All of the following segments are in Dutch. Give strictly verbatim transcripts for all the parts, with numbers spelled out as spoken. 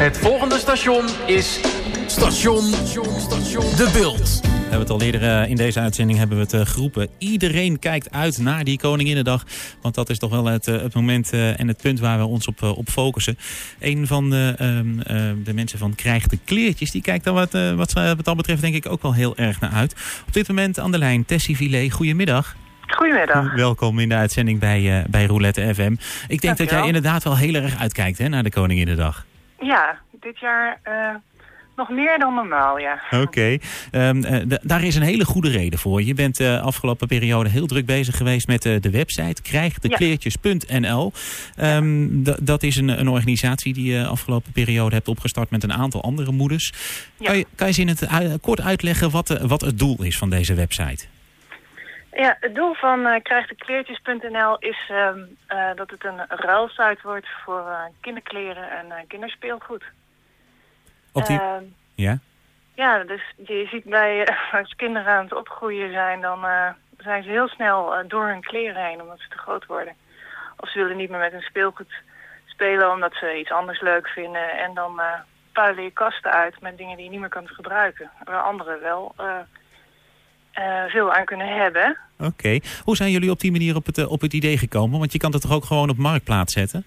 Het volgende station is station, station De Bult. We hebben het al eerder uh, in deze uitzending hebben we het uh, geroepen. Iedereen kijkt uit naar die Koninginnedag. Want dat is toch wel het, uh, het moment uh, en het punt waar we ons op, uh, op focussen. Een van de, um, uh, de mensen van Krijg de Kleertjes, die kijkt er wat, uh, wat, uh, wat dat betreft denk ik ook wel heel erg naar uit. Op dit moment aan de lijn Tessie Villet. Goedemiddag. Goedemiddag. Welkom in de uitzending bij, uh, bij Roulette F M. Ik denk Dank dat jij inderdaad wel heel erg uitkijkt hè, naar de Koninginnedag. Ja, dit jaar uh, nog meer dan normaal, ja. Oké. Okay. Um, uh, d- daar is een hele goede reden voor. Je bent de uh, afgelopen periode heel druk bezig geweest met uh, de website krijg de kleertjes punt n l. Um, ja. d- dat is een, een organisatie die je uh, afgelopen periode hebt opgestart met een aantal andere moeders. Ja. Kan je, kan je eens in het uh, kort uitleggen wat, uh, wat het doel is van deze website? Ja, het doel van uh, krijg de kleertjes punt n l is um, uh, dat het een ruilsite wordt voor uh, kinderkleren en uh, kinderspeelgoed. Op die... Uh, ja? Ja, dus je ziet bij uh, als kinderen aan het opgroeien zijn, dan uh, zijn ze heel snel uh, door hun kleren heen omdat ze te groot worden. Of ze willen niet meer met hun speelgoed spelen omdat ze iets anders leuk vinden. En dan uh, puilen je kasten uit met dingen die je niet meer kan gebruiken. Waar anderen wel uh, uh, veel aan kunnen hebben. Oké. Okay. Hoe zijn jullie op die manier op het, uh, op het idee gekomen? Want je kan het toch ook gewoon op Marktplaats zetten?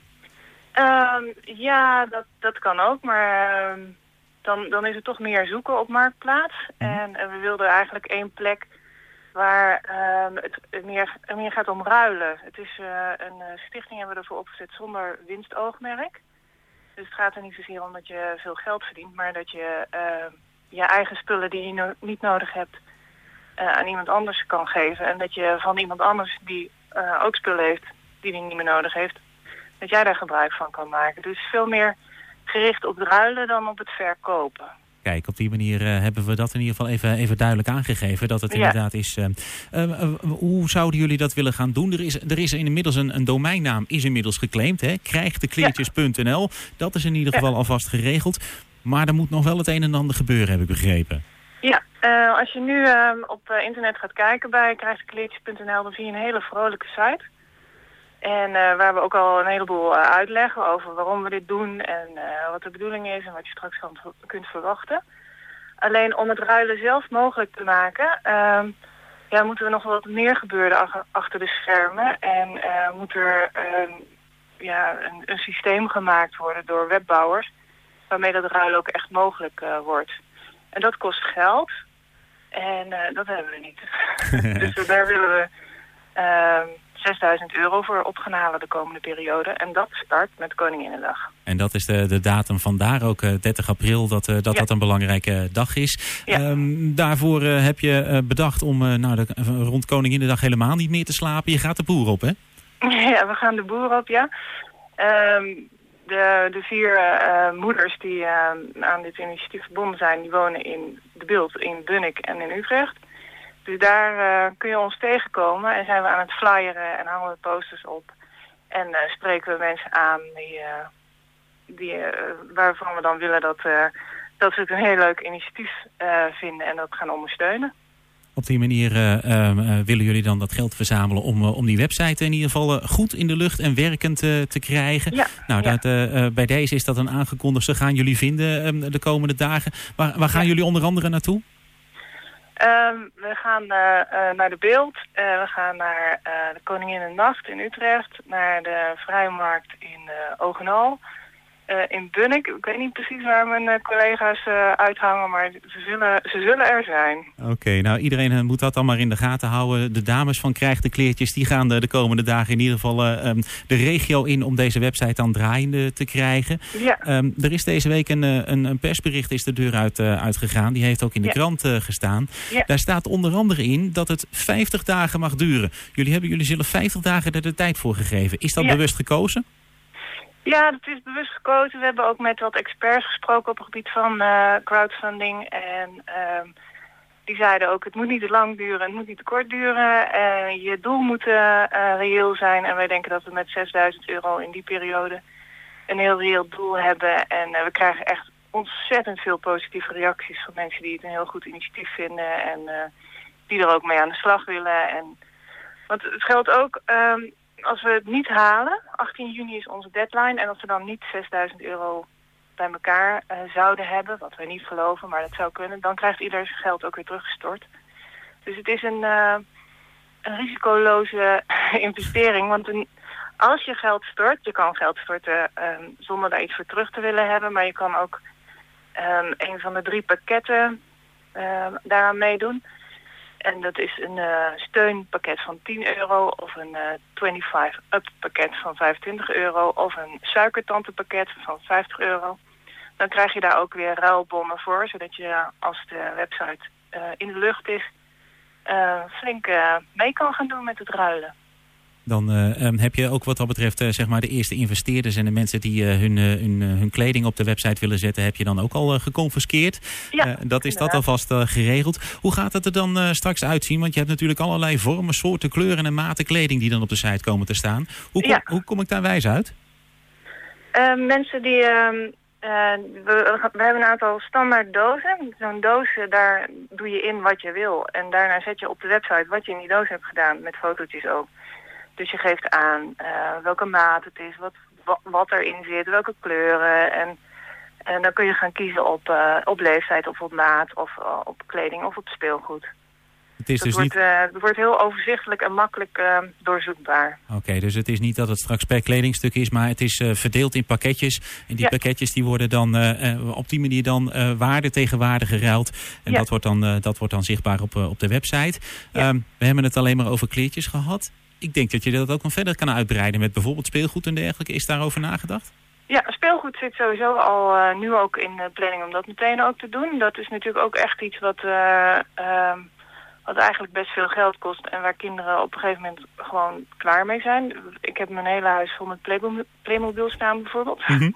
Um, ja, dat, dat kan ook, maar uh, dan, dan is het toch meer zoeken op Marktplaats. Mm. En uh, we wilden eigenlijk één plek waar uh, het, het meer, meer gaat om ruilen. Het is uh, een uh, stichting hebben we ervoor opgezet zonder winstoogmerk. Dus het gaat er niet zozeer om dat je veel geld verdient, maar dat je uh, je eigen spullen die je no- niet nodig hebt uh, aan iemand anders kan geven. En dat je van iemand anders die uh, ook spullen heeft die hij niet meer nodig heeft, dat jij daar gebruik van kan maken. Dus veel meer gericht op het ruilen dan op het verkopen. Kijk, op die manier uh, hebben we dat in ieder geval even, even duidelijk aangegeven. Dat het ja. inderdaad is... Uh, uh, uh, hoe zouden jullie dat willen gaan doen? Er is, er is inmiddels een, een domeinnaam is inmiddels geclaimd. Hè? krijg de kleertjes punt n l. Dat is in ieder geval ja. alvast geregeld. Maar er moet nog wel het een en ander gebeuren, heb ik begrepen. Ja, uh, als je nu uh, op uh, internet gaat kijken bij krijg de kleertjes punt n l, dan zie je een hele vrolijke site. En uh, waar we ook al een heleboel uh, uitleggen over waarom we dit doen en uh, wat de bedoeling is en wat je straks kan, kunt verwachten. Alleen om het ruilen zelf mogelijk te maken, uh, ja, moeten we nog wat meer gebeuren ach- achter de schermen. En uh, moet er uh, ja, een, een systeem gemaakt worden door webbouwers waarmee dat ruilen ook echt mogelijk uh, wordt. En dat kost geld en uh, dat hebben we niet. Dus daar willen we Uh, zesduizend euro voor op gaan halen de komende periode. En dat start met Koninginnedag. En dat is de, de datum vandaar, ook uh, dertig april, dat uh, dat, ja. dat een belangrijke dag is. Ja. Um, daarvoor uh, heb je uh, bedacht om uh, nou, de, uh, rond Koninginnedag helemaal niet meer te slapen. Je gaat de boer op, hè? Ja, we gaan de boer op, ja. Um, de, de vier uh, moeders die uh, aan dit initiatief verbonden zijn, die wonen in de Bult, in Bunnik en in Utrecht. Dus daar uh, kun je ons tegenkomen en zijn we aan het flyeren en hangen we posters op. En uh, spreken we mensen aan die, uh, die, uh, waarvan we dan willen dat, uh, dat ze het een heel leuk initiatief uh, vinden en dat gaan ondersteunen. Op die manier uh, uh, willen jullie dan dat geld verzamelen om, uh, om die website in ieder geval uh, goed in de lucht en werkend uh, te krijgen. Ja, nou, ja. dat, uh, uh, bij deze is dat een aangekondigd. Ze gaan jullie vinden um, de komende dagen. Waar, waar gaan ja. jullie onder andere naartoe? Um, we gaan uh, uh, naar de Beeld, uh, we gaan naar uh, de Koninginnennacht in Utrecht, naar de Vrijmarkt in uh, Ogenal, uh, in Bunnik. Ik weet niet precies waar mijn uh, collega's uh, uithangen, maar ze zullen, ze zullen er zijn. Oké, okay, nou iedereen uh, moet dat dan maar in de gaten houden. De dames van Krijg de Kleertjes, die gaan de, de komende dagen in ieder geval uh, um, de regio in om deze website dan draaiende te krijgen. Ja. Um, er is deze week een, een, een persbericht is de deur uit, uh, uitgegaan. Die heeft ook in de ja. krant uh, gestaan. Ja. Daar staat onder andere in dat het vijftig dagen mag duren. Jullie hebben jullie zullen vijftig dagen er de tijd voor gegeven. Is dat ja. bewust gekozen? Ja, dat is bewust gekozen. We hebben ook met wat experts gesproken op het gebied van uh, crowdfunding. En uh, die zeiden ook, het moet niet te lang duren, het moet niet te kort duren. Uh, je doel moet uh, reëel zijn. En wij denken dat we met zesduizend euro in die periode een heel reëel doel hebben. En uh, we krijgen echt ontzettend veel positieve reacties van mensen die het een heel goed initiatief vinden. En uh, die er ook mee aan de slag willen. En, want het geldt ook... Um, als we het niet halen, achttien juni is onze deadline, en als we dan niet zesduizend euro bij elkaar uh, zouden hebben, wat wij niet geloven, maar dat zou kunnen, dan krijgt ieder zijn geld ook weer teruggestort. Dus het is een, uh, een risicoloze investering, want een, als je geld stort, je kan geld storten um, zonder daar iets voor terug te willen hebben, maar je kan ook um, een van de drie pakketten uh, daaraan meedoen. En dat is een uh, steunpakket van tien euro of een uh, vijfentwintig-up pakket van vijfentwintig euro of een suikertantepakket van vijftig euro. Dan krijg je daar ook weer ruilbonnen voor, zodat je als de website uh, in de lucht is, uh, flink uh, mee kan gaan doen met het ruilen. Dan uh, um, heb je ook wat dat betreft uh, zeg maar de eerste investeerders en de mensen die uh, hun, uh, hun, uh, hun kleding op de website willen zetten, heb je dan ook al uh, geconfiskeerd. Ja, uh, dat is inderdaad. Dat alvast uh, geregeld. Hoe gaat het er dan uh, straks uitzien? Want je hebt natuurlijk allerlei vormen, soorten, kleuren en maten kleding die dan op de site komen te staan. Hoe kom, ja. hoe kom ik daar wijs uit? Uh, mensen die... Uh, uh, we, we hebben een aantal standaard dozen. Zo'n doos, uh, daar doe je in wat je wil. En daarna zet je op de website wat je in die doos hebt gedaan, met fotootjes ook. Dus je geeft aan uh, welke maat het is, wat, wat, wat erin zit, welke kleuren. En, en dan kun je gaan kiezen op, uh, op leeftijd of op maat of uh, op kleding of op speelgoed. Het, is dat dus wordt, niet... uh, het wordt heel overzichtelijk en makkelijk uh, doorzoekbaar. Oké, okay, dus het is niet dat het straks per kledingstuk is, maar het is uh, verdeeld in pakketjes. En die ja. pakketjes die worden dan uh, uh, op die manier dan uh, waarde tegen waarde geruild. En ja. dat, wordt dan, uh, dat wordt dan zichtbaar op, uh, op de website. Ja. Um, we hebben het alleen maar over kleertjes gehad. Ik denk dat je dat ook nog verder kan uitbreiden met bijvoorbeeld speelgoed en dergelijke. Is daarover nagedacht? Ja, speelgoed zit sowieso al uh, nu ook in de planning om dat meteen ook te doen. Dat is natuurlijk ook echt iets wat, uh, uh, wat eigenlijk best veel geld kost en waar kinderen op een gegeven moment gewoon klaar mee zijn. Ik heb mijn hele huis vol met Playmobil, Playmobil staan bijvoorbeeld. Mm-hmm.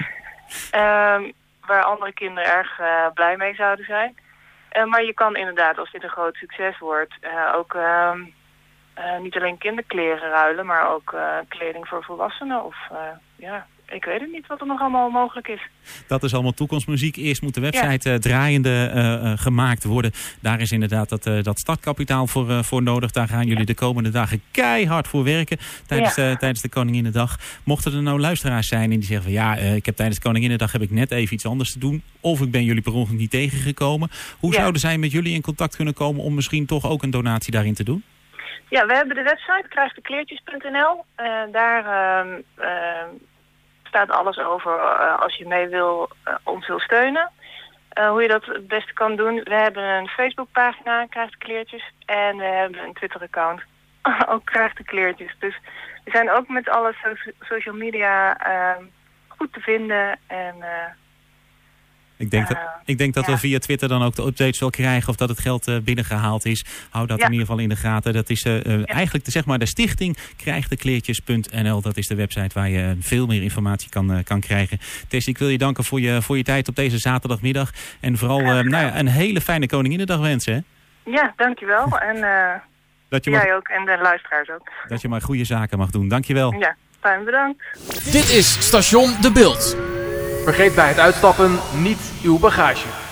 um, waar andere kinderen erg uh, blij mee zouden zijn. Uh, maar je kan inderdaad, als dit een groot succes wordt, uh, ook... Uh, Uh, niet alleen kinderkleren ruilen, maar ook uh, kleding voor volwassenen. Of uh, ja, ik weet het niet wat er nog allemaal mogelijk is. Dat is allemaal toekomstmuziek. Eerst moet de website ja. uh, draaiende uh, uh, gemaakt worden. Daar is inderdaad dat, uh, dat startkapitaal voor, uh, voor nodig. Daar gaan jullie ja. de komende dagen keihard voor werken tijdens, ja. uh, tijdens de Koninginnedag. Mochten er nou luisteraars zijn en die zeggen van ja, uh, ik heb tijdens de Koninginnedag heb ik net even iets anders te doen. Of ik ben jullie per ongeluk niet tegengekomen. Hoe ja. zouden zij met jullie in contact kunnen komen om misschien toch ook een donatie daarin te doen? Ja, we hebben de website krijgdekleertjes punt n l. Uh, daar uh, uh, staat alles over uh, als je mee wil, uh, ons wil steunen. Uh, hoe je dat het beste kan doen. We hebben een Facebookpagina, Krijg de Kleertjes. En we hebben een Twitter-account, ook Krijg de Kleertjes. Dus we zijn ook met alle so- social media uh, goed te vinden. En... Uh, Ik denk, uh, dat, ik denk dat ja. we via Twitter dan ook de updates wel krijgen of dat het geld uh, binnengehaald is. Hou dat ja. in ieder geval in de gaten. Dat is uh, uh, ja. eigenlijk de, zeg maar de stichting krijgdekleertjes punt n l. Dat is de website waar je veel meer informatie kan, uh, kan krijgen. Tess, ik wil je danken voor je, voor je tijd op deze zaterdagmiddag. En vooral uh, nou ja, een hele fijne Koninginnedag wensen. Hè? Ja, dankjewel. En uh, dat je jij mag, ook en de luisteraars ook. Dat je maar goede zaken mag doen. Dankjewel. Ja, fijn bedankt. Dit is Station De Bilt. Vergeet bij het uitstappen niet uw bagage.